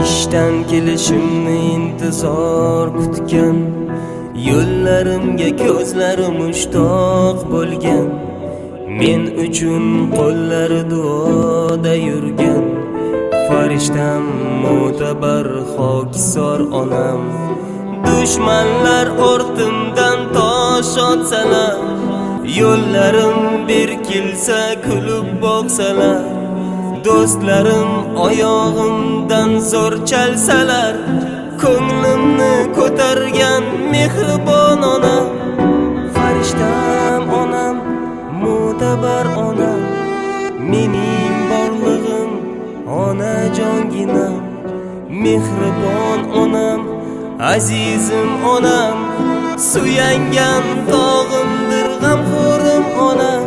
ishdan kelishimni intizor kutgan, yo'llarimga ko'zlari mushtoq bo'lgan, men uchun qo'llari duoda yurgan farishtam mo'tabar xokisor onam. Dushmanlar ortimdan tosh otsalar, yo'llarim berkilsa kulib boqsalar, do'stlarim oyog'imdan zo'r chalsalar, ko'nglimni ko'targan mehribon onam. Farishtam onam, mo'tabar onam, mening borlig'im onajonginam. Mehribon onam, azizim onam, suyangan tog'imdir g'amxo'rim onam.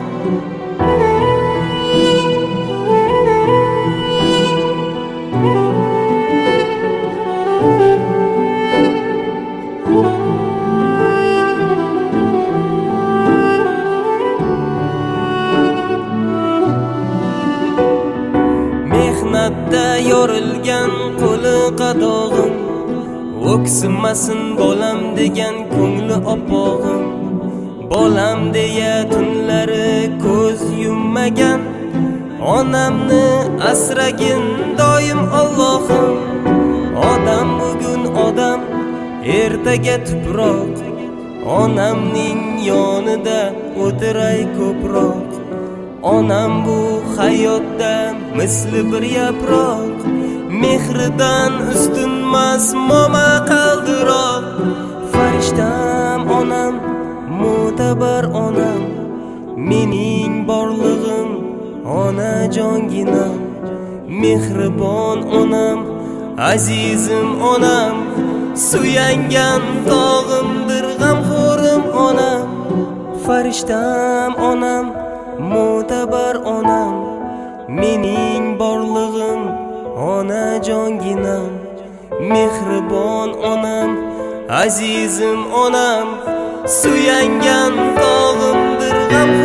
Mehnatda yorilgan qo'li qadog'im, o'ksinmasin bolam degan ko'ngli opog'im. Bolam deya tunlari ko'z yummagan, onamni asragin doim Allohim. Odam bugun odam, ertaga tuproq, onamning yonida o'tiray ko'proq. Onam bu hayotda misli bir yaproq, mehridan ustunmas moma qaldiroq. Farishtam onam, mo'tabar onam, mening borlig'im onajonginam. Mehribon onam, azizim onam, suyangan tog'imdir g'amxo'rim onam. Farishtam onam, mo'tabar onam, mening borlig'im onajonginam. Mehribon onam, azizim onam, suyangan tog'imdir g'amxo'rim.